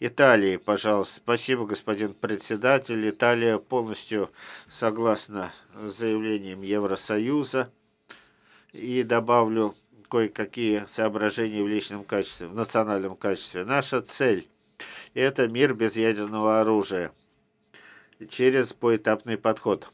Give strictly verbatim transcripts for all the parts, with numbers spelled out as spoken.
Италии, пожалуйста. Спасибо, господин председатель. Италия полностью согласна с заявлением Евросоюза. И добавлю кое-какие соображения в личном качестве, в национальном качестве. Наша цель– это мир без ядерного оружия через поэтапный подход.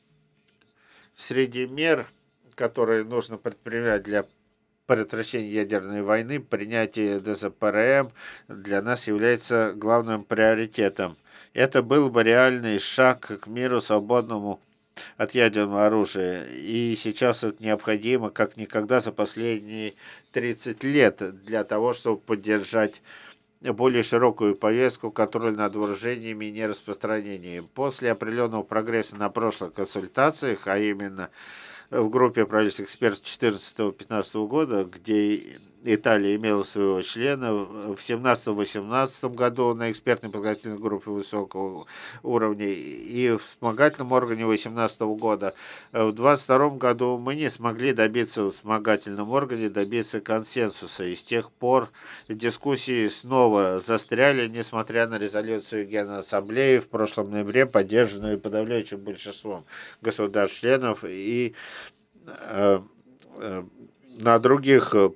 Среди мер, которые нужно предпринять для предотвращения ядерной войны, принятие ДЗПРМ для нас является главным приоритетом. Это был бы реальный шаг к миру, свободному от ядерного оружия. И сейчас это необходимо, как никогда за последние тридцать лет, для того, чтобы поддержать более широкую повестку контроля над вооружениями и нераспространением. После определенного прогресса на прошлых консультациях, а именно в группе правительственных экспертов четырнадцатого-пятнадцатого года, где Италия имела своего члена, в семнадцатом-восемнадцатом году на экспертной подготовительной группе высокого уровня и в вспомогательном органе восемнадцатого года. В двадцать втором году мы не смогли добиться в вспомогательном органе добиться консенсуса, и с тех пор дискуссии снова застряли, несмотря на резолюцию Генассамблеи в прошлом ноябре, поддержанную подавляющим большинством государств-членов, и э, э, на других э,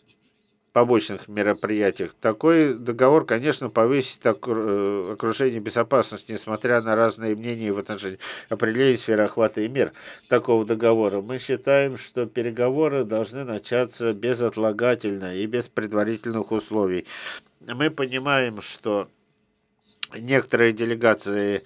побочных мероприятиях. Такой договор, конечно, повысит окружение безопасности, несмотря на разные мнения в отношении определения сферы охвата и мер такого договора. Мы считаем, что переговоры должны начаться безотлагательно и без предварительных условий. Мы понимаем, что некоторые делегации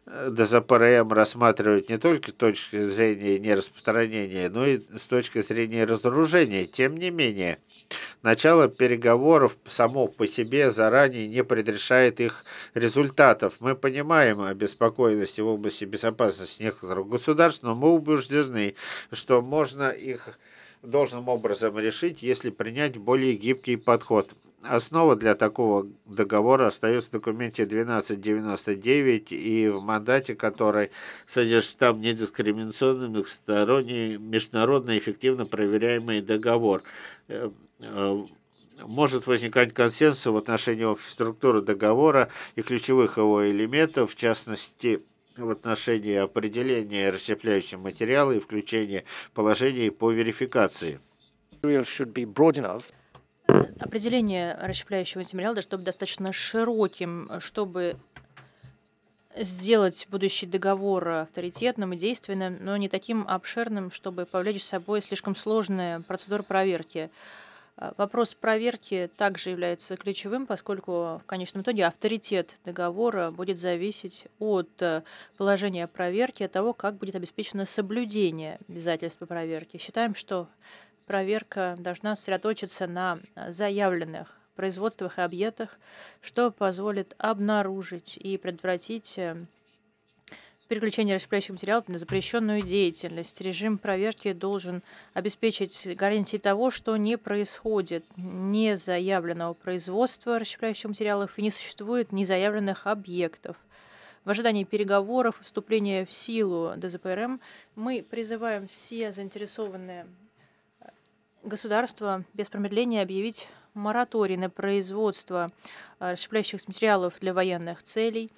ДЗПРМ рассматривают не только с точки зрения нераспространения, но и с точки зрения разоружения. Тем не менее, начало переговоров само по себе заранее не предрешает их результатов. Мы понимаем обеспокоенность в области безопасности некоторых государств, но мы убеждены, что можно их должным образом решить, если принять более гибкий подход. Основа для такого договора остается в документе двенадцать девяносто девять и в мандате, который содержит там недискриминационный многосторонний международно эффективно проверяемый договор. Может возникать консенсус в отношении общей структуры договора и ключевых его элементов, в частности, в отношении определения расщепляющего материала и включения положений по верификации. Определение расщепляющего материала должно быть достаточно широким, чтобы сделать будущий договор авторитетным и действенным, но не таким обширным, чтобы повлечь с собой слишком сложная процедура проверки. Вопрос проверки также является ключевым, поскольку в конечном итоге авторитет договора будет зависеть от положения проверки, от того, как будет обеспечено соблюдение обязательств по проверке. Считаем, что проверка должна сосредоточиться на заявленных производствах и объектах, что позволит обнаружить и предотвратить переключение расщепляющих материалов на запрещенную деятельность. Режим проверки должен обеспечить гарантии того, что не происходит незаявленного производства расщепляющих материалов и не существует незаявленных объектов. В ожидании переговоров и вступления в силу ДЗПРМ мы призываем все заинтересованные государства без промедления объявить мораторий на производство расщепляющихся материалов для военных целей